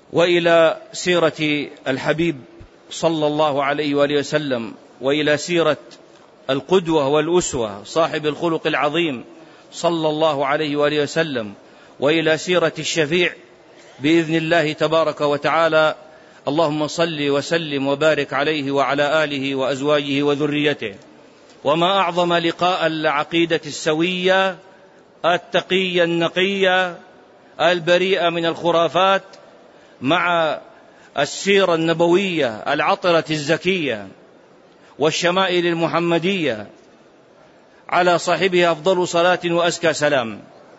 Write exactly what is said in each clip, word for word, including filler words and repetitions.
وإلى سيرة الحبيب صلى الله عليه وآله وسلم، وإلى سيرة القدوة والأسوة صاحب الخلق العظيم صلى الله عليه وآله وسلم، وإلى سيرة الشفيع بإذن الله تبارك وتعالى. اللهم صل وسلم وبارك عليه وعلى آله وأزواجه وذريته. وما أعظم لقاء العقيدة السوية التقية النقية البريئة من الخرافات مع السيرة النبوية العطرة الزكية والشمائل المحمدية على صاحبها أفضل صلاة وأزكى سلام.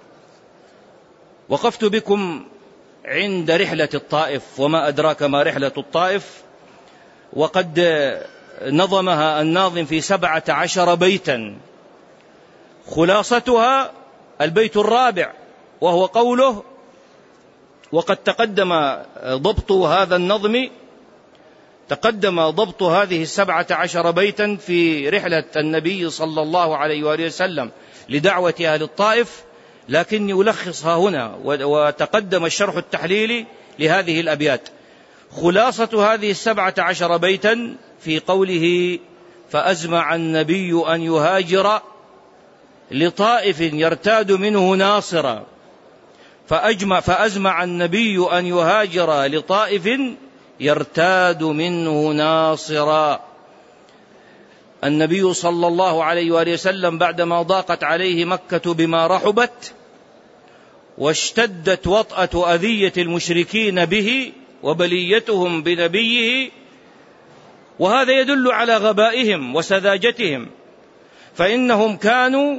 وقفت بكم عند رحلة الطائف، وما أدراك ما رحلة الطائف، وقد نظمها الناظم في سبعة عشر بيتا، خلاصتها البيت الرابع وهو قوله: وقد تقدم ضبط هذا النظم تقدم ضبط هذه السبعة عشر بيتا في رحلة النبي صلى الله عليه وآله وسلم لدعوة أهل الطائف، لكني ألخصها هنا، وتقدم الشرح التحليلي لهذه الأبيات. خلاصة هذه السبعة عشر بيتا في قوله: فأزمع النبي أن يهاجر لطائف يرتاد منه ناصرا. فأجمع فأزمع النبي أن يهاجر لطائف يرتاد منه ناصرا. النبي صلى الله عليه وآله وسلم بعدما ضاقت عليه مكة بما رحبت، واشتدت وطأة أذية المشركين به وبليتهم بنبيه، وهذا يدل على غبائهم وسذاجتهم، فإنهم كانوا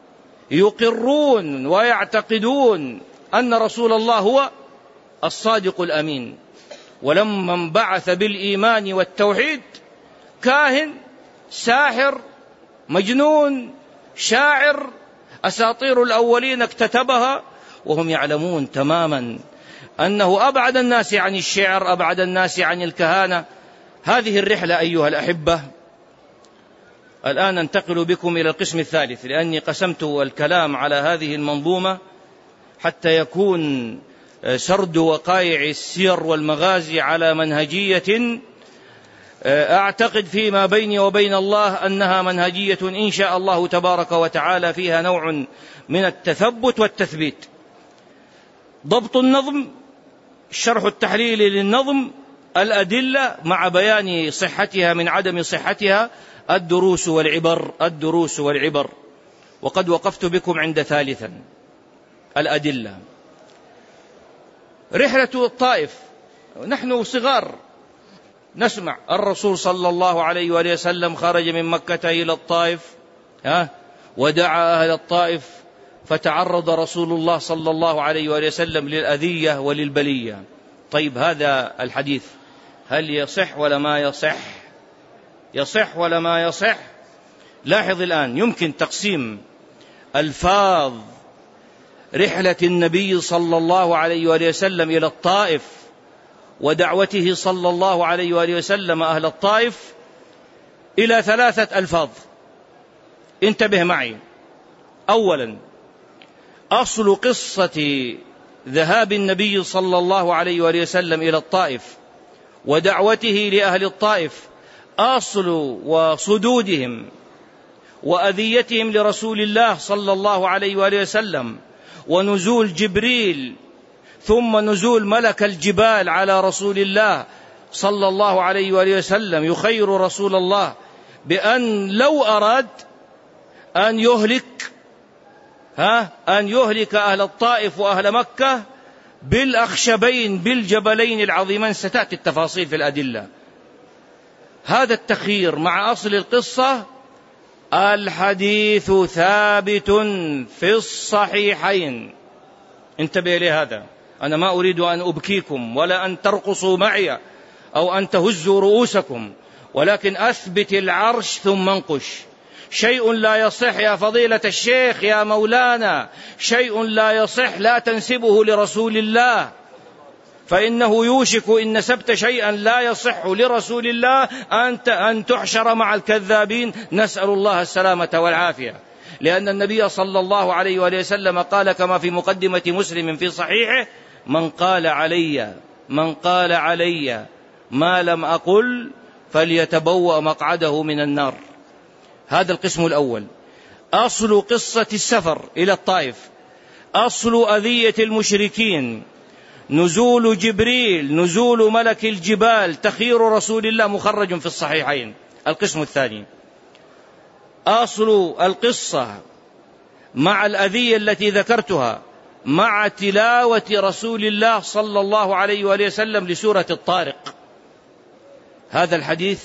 يقرون ويعتقدون أن رسول الله هو الصادق الأمين، ولما انبعث بالإيمان والتوحيد كاهن ساحر مجنون شاعر أساطير الأولين اكتتبها، وهم يعلمون تماما أنه أبعد الناس عن الشعر، أبعد الناس عن الكهانة. هذه الرحلة أيها الأحبة. الآن ننتقل بكم إلى القسم الثالث، لأني قسمت الكلام على هذه المنظومة حتى يكون سرد وقائع السير والمغازي على منهجية أعتقد فيما بيني وبين الله أنها منهجية إن شاء الله تبارك وتعالى فيها نوع من التثبت والتثبيت. ضبط النظم، الشرح التحليلي للنظم، الأدلة مع بيان صحتها من عدم صحتها، الدروس والعبر الدروس والعبر. وقد وقفت بكم عند ثالثا، الأدلة. رحلة الطائف، نحن صغار نسمع الرسول صلى الله عليه وآله وسلم خرج من مكة إلى الطائف ها ودعا أهل الطائف، فتعرض رسول الله صلى الله عليه وآله وسلم للأذية وللبلية. طيب هذا الحديث هل يصح ولا ما يصح؟ يصح ولا ما يصح؟ لاحظ الآن، يمكن تقسيم ألفاظ رحلة النبي صلى الله عليه وآله وسلم إلى الطائف ودعوته صلى الله عليه وآله وسلم أهل الطائف إلى ثلاثة ألفاظ. انتبه معي. أولا، أصل قصة ذهاب النبي صلى الله عليه وآله وسلم إلى الطائف ودعوته لأهل الطائف، أصل وصدودهم وأذيتهم لرسول الله صلى الله عليه وآله وسلم، ونزول جبريل ثم نزول ملك الجبال على رسول الله صلى الله عليه وآله وسلم يخير رسول الله بأن لو أراد أن يهلك ها أن يهلك أهل الطائف وأهل مكة بالأخشبين بالجبلين العظيمين. ستأتي التفاصيل في الأدلة. هذا التخيير مع أصل القصة. الحديث ثابت في الصحيحين. انتبه لهذا، أنا ما أريد أن أبكيكم ولا أن ترقصوا معي أو أن تهزوا رؤوسكم، ولكن أثبت العرش ثم انقش. شيء لا يصح يا فضيلة الشيخ يا مولانا، شيء لا يصح لا تنسبه لرسول الله، فإنه يوشك إن نسبت شيئا لا يصح لرسول الله أنت أن تحشر مع الكذابين، نسأل الله السلامة والعافية. لأن النبي صلى الله عليه وآله وسلم قال كما في مقدمة مسلم في صحيحه: من قال علي من قال علي ما لم أقل فليتبوأ مقعده من النار. هذا القسم الأول. أصل قصة السفر إلى الطائف، أصل أذية المشركين، نزول جبريل، نزول ملك الجبال، تخيير رسول الله، مخرج في الصحيحين. القسم الثاني أصل القصة مع الأذية التي ذكرتها مع تلاوة رسول الله صلى الله عليه وآله وسلم لسورة الطارق. هذا الحديث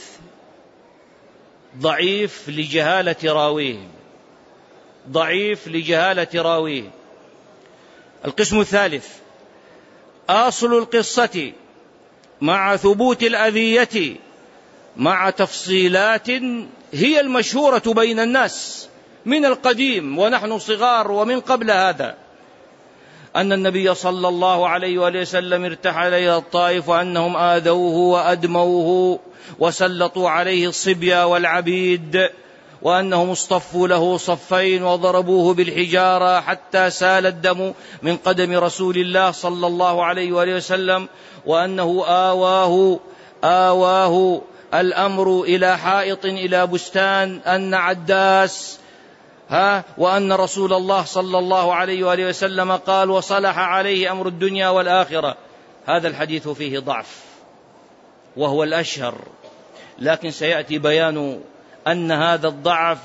ضعيف لجهالة راويه، ضعيف لجهالة راويه. القسم الثالث أصل القصة مع ثبوت الأذية مع تفصيلات هي المشهورة بين الناس من القديم ونحن صغار ومن قبل هذا، أن النبي صلى الله عليه وآله وسلم ارتحل إلى الطائف وأنهم آذوه وأدموه وسلطوا عليه الصبية والعبيد، وأنهم اصطفوا له صفين وضربوه بالحجارة حتى سال الدم من قدم رسول الله صلى الله عليه وآله وسلم، وأنه آواه آواه الأمر إلى حائط إلى بستان أن عداس ها وأن رسول الله صلى الله عليه وآله وسلم قال وصلح عليه أمر الدنيا والآخرة. هذا الحديث فيه ضعف وهو الأشهر، لكن سيأتي بيان أن هذا الضعف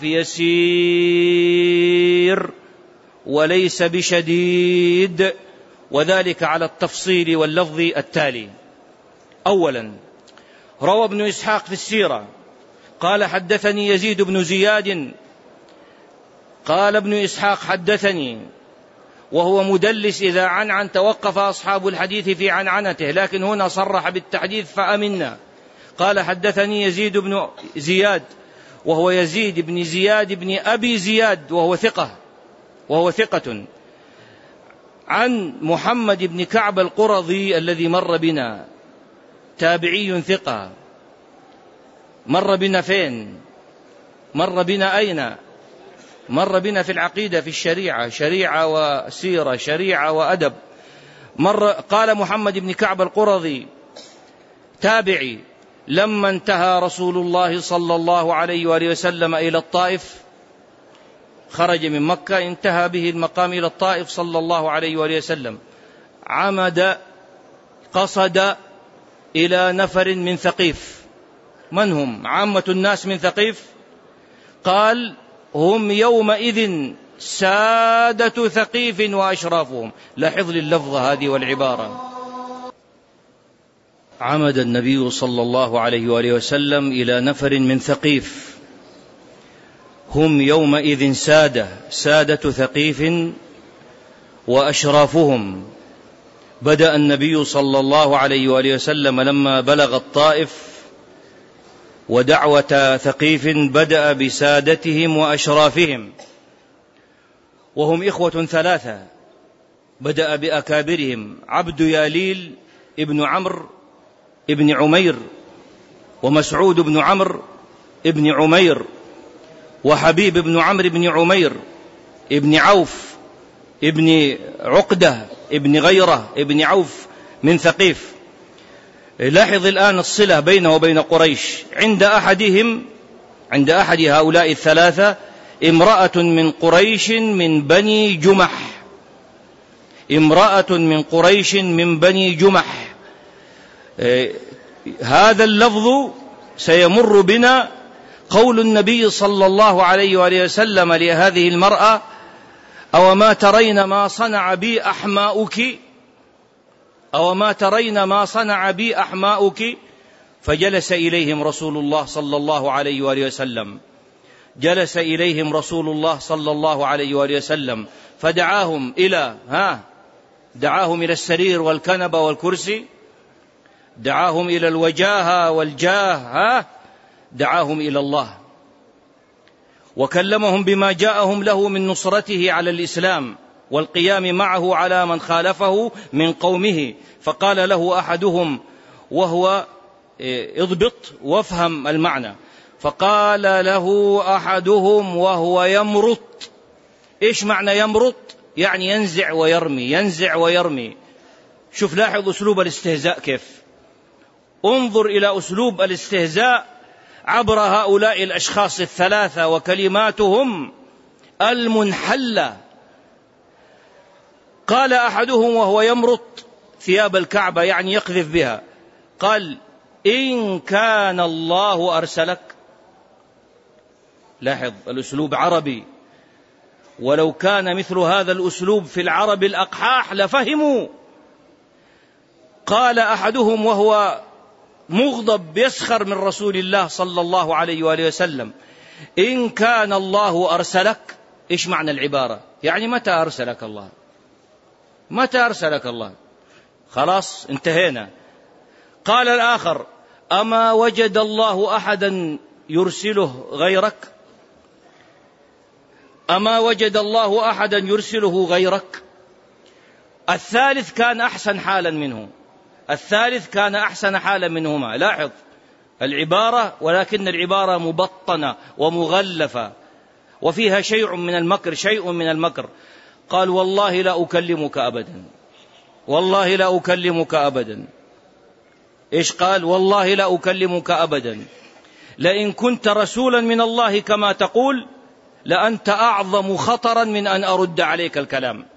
يسير وليس بشديد، وذلك على التفصيل واللفظ التالي. أولا، روى ابن إسحاق في السيرة قال حدثني يزيد بن زياد، قال ابن إسحاق حدثني، وهو مدلس إذا عنعن توقف أصحاب الحديث في عنعنته، لكن هنا صرح بالتحديث فأمنا. قال حدثني يزيد بن زياد، وهو يزيد بن زياد بن أبي زياد، وهو ثقة وهو ثقة عن محمد بن كعب القرظي الذي مر بنا، تابعي ثقة. مر بنا فين؟ مر بنا أين؟ مر بنا في العقيدة، في الشريعة، شريعة وسيرة، شريعة وأدب. مر قال محمد بن كعب القرظي تابعي: لما انتهى رسول الله صلى الله عليه وآله وسلم إلى الطائف، خرج من مكة انتهى به المقام إلى الطائف صلى الله عليه وآله وسلم، عمد قصد إلى نفر من ثقيف. من هم؟ عامة الناس من ثقيف. قال: هم يومئذ سادة ثقيف وأشرافهم. لاحظ لي اللفظة هذه والعبارة. عمد النبي صلى الله عليه وآله وسلم إلى نفر من ثقيف، هم يومئذ سادة سادة ثقيف وأشرافهم. بدأ النبي صلى الله عليه وآله وسلم لما بلغ الطائف ودعوة ثقيف بدأ بسادتهم وأشرافهم، وهم إخوة ثلاثة. بدأ بأكابرهم: عبد ياليل ابن عمرو ابن عمير، ومسعود بن عمرو ابن عمير، وحبيب بن عمرو بن عمير، ابن عوف ابن عقدة ابن غيرة ابن عوف من ثقيف. لاحظ الآن الصلة بينه وبين قريش. عند أحدهم عند أحد هؤلاء الثلاثة امرأة من قريش من بني جمح، امرأة من قريش من بني جمح. هذا اللفظ سيمر بنا قول النبي صلى الله عليه وآله وسلم لهذه المرأة: أو ما ترين ما صنع بي أحماؤك، أو ما ترين ما صنع بي أحماؤك. فجلس إليهم رسول الله صلى الله عليه وآله وسلم جلس إليهم رسول الله صلى الله عليه وآله وسلم فدعاهم إلى ها دعاهم إلى السرير والكنبة والكرسي، دعاهم إلى الوجاهة والجاه، ها دعاهم إلى الله، وكلمهم بما جاءهم له من نصرته على الإسلام والقيام معه على من خالفه من قومه. فقال له أحدهم، وهو اضبط وافهم المعنى، فقال له أحدهم وهو يمرط. إيش معنى يمرط؟ يعني ينزع ويرمي، ينزع ويرمي. شوف لاحظ أسلوب الاستهزاء كيف. انظر إلى أسلوب الاستهزاء عبر هؤلاء الأشخاص الثلاثة وكلماتهم المنحلة. قال أحدهم وهو يمرط ثياب الكعبة يعني يقذف بها، قال إن كان الله أرسلك. لاحظ الأسلوب عربي، ولو كان مثل هذا الأسلوب في العرب الأقحاح لفهموا. قال أحدهم وهو مغضب يسخر من رسول الله صلى الله عليه وآله وسلم إن كان الله أرسلك. إيش معنى العبارة؟ يعني متى أرسلك الله؟ متى أرسلك الله؟ خلاص انتهينا. قال الآخر أما وجد الله أحدا يرسله غيرك؟ أما وجد الله أحدا يرسله غيرك؟ الثالث كان أحسن حالا منه، الثالث كان أحسن حالا منهما. لاحظ العبارة، ولكن العبارة مبطنة ومغلفة وفيها شيء من المكر، شيء من المكر. قال والله لا أكلمك أبدا، والله لا أكلمك أبدا. إيش قال؟ والله لا أكلمك أبدا، لئن كنت رسولا من الله كما تقول لأنت أعظم خطرا من أن أرد عليك الكلام،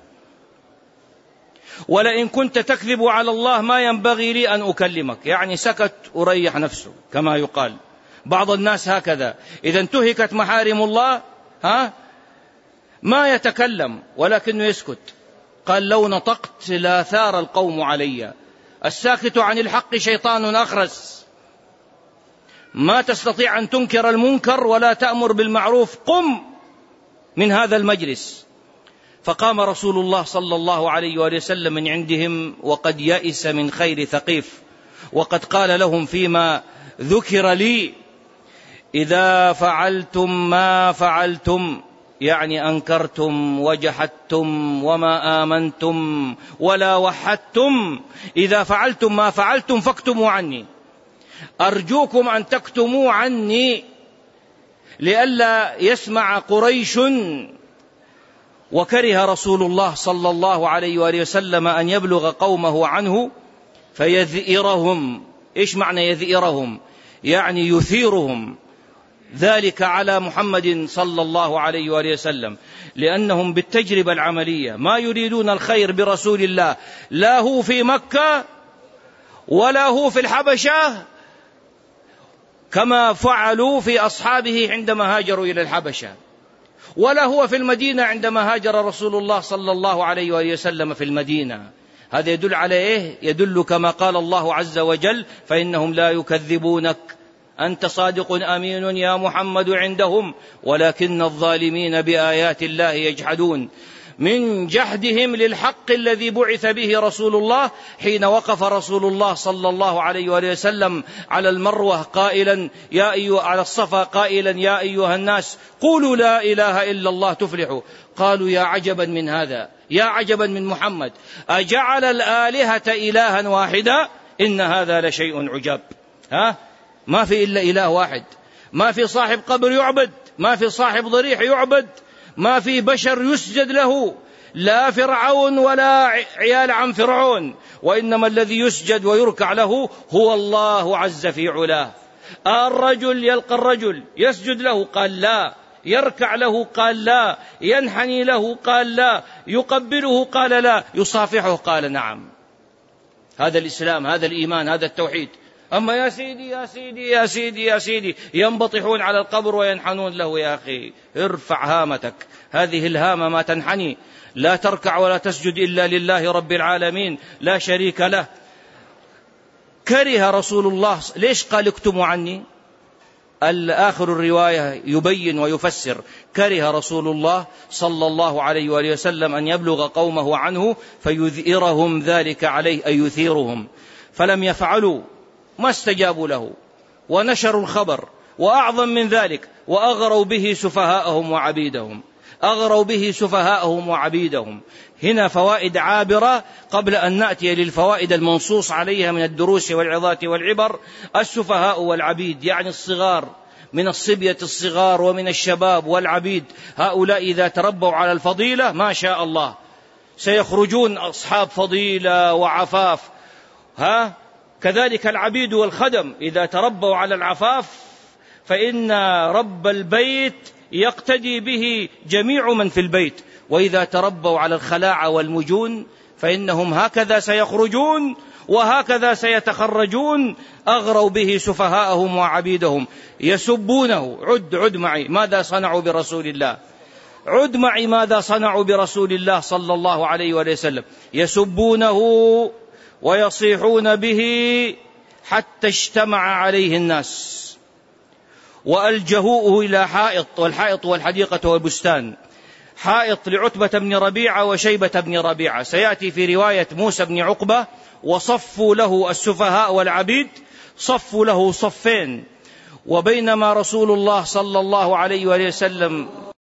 ولئن كنت تكذب على الله ما ينبغي لي أن أكلمك. يعني سكت وريح نفسه كما يقال. بعض الناس هكذا إذا انتهكت محارم الله ها ما يتكلم ولكنه يسكت. قال لو نطقت لا ثار القوم علي. الساكت عن الحق شيطان أخرس. ما تستطيع أن تنكر المنكر ولا تأمر بالمعروف، قم من هذا المجلس. فقام رسول الله صلى الله عليه وآله وسلم من عندهم وقد يئس من خير ثقيف، وقد قال لهم فيما ذكر لي إذا فعلتم ما فعلتم، يعني أنكرتم وجحدتم وما آمنتم ولا وحدتم، إذا فعلتم ما فعلتم فاكتموا عني. أرجوكم أن تكتموا عني لئلا يسمع قريش. وكره رسول الله صلى الله عليه وآله وسلم أن يبلغ قومه عنه فيذئرهم. إيش معنى يذئرهم؟ يعني يثيرهم ذلك على محمد صلى الله عليه وآله وسلم، لأنهم بالتجربة العملية ما يريدون الخير برسول الله، لا هو في مكة ولا هو في الحبشة كما فعلوا في أصحابه عندما هاجروا إلى الحبشة، ولا هو في المدينة عندما هاجر رسول الله صلى الله عليه وآله وسلم في المدينة. هذا يدل على إيه؟ يدل كما قال الله عز وجل فإنهم لا يكذبونك أنت صادق أمين يا محمد عندهم ولكن الظالمين بآيات الله يجحدون. من جحدهم للحق الذي بعث به رسول الله حين وقف رسول الله صلى الله عليه وآله وسلم على المروة قائلا يا أيها على الصفا قائلا يا أيها الناس قولوا لا إله إلا الله تفلحوا. قالوا يا عجبا من هذا، يا عجبا من محمد، أجعل الآلهة إلها واحدا إن هذا لشيء عجاب. ها ما في إلا إله واحد، ما في صاحب قبر يعبد، ما في صاحب ضريح يعبد، ما في بشر يسجد له، لا فرعون ولا عيال عن فرعون، وإنما الذي يسجد ويركع له هو الله عز في علاه. الرجل يلقى الرجل يسجد له قال لا، يركع له قال لا، ينحني له قال لا، يقبله قال لا، يصافحه قال نعم. هذا الإسلام، هذا الإيمان، هذا التوحيد. أما يا سيدي يا سيدي يا سيدي يا سيدي ينبطحون على القبر وينحنون له. يا أخي ارفع هامتك، هذه الهامة ما تنحني، لا تركع ولا تسجد إلا لله رب العالمين لا شريك له. كره رسول الله. ليش قال اكتموا عني؟ الآخر الرواية يبين ويفسر كره رسول الله صلى الله عليه وآله وسلم أن يبلغ قومه عنه فيذئرهم ذلك عليه أي يثيرهم، فلم يفعلوا، ما استجابوا له ونشروا الخبر، وأعظم من ذلك وأغروا به سفهاءهم وعبيدهم، أغروا به سفهاءهم وعبيدهم. هنا فوائد عابرة قبل أن نأتي للفوائد المنصوص عليها من الدروس والعظات والعبر. السفهاء والعبيد يعني الصغار، من الصبية الصغار ومن الشباب والعبيد، هؤلاء إذا تربوا على الفضيلة ما شاء الله سيخرجون أصحاب فضيلة وعفاف. ها كذلك العبيد والخدم إذا تربوا على العفاف فإن رب البيت يقتدي به جميع من في البيت، وإذا تربوا على الخلاعة والمجون فإنهم هكذا سيخرجون وهكذا سيتخرجون، أغروا به سفهاءهم وعبيدهم يسبونه. عد عد معي ماذا صنعوا برسول الله، عد معي ماذا صنعوا برسول الله صلى الله عليه وسلم. يسبونه ويصيحون به حتى اجتمع عليه الناس وألجهوه إلى حائط، والحائط والحديقة والبستان. حائط لعتبة بن ربيعة وشيبة بن ربيعة، سيأتي في رواية موسى بن عقبة: وصفوا له السفهاء والعبيد، صفوا له صفين. وبينما رسول الله صلى الله عليه وسلم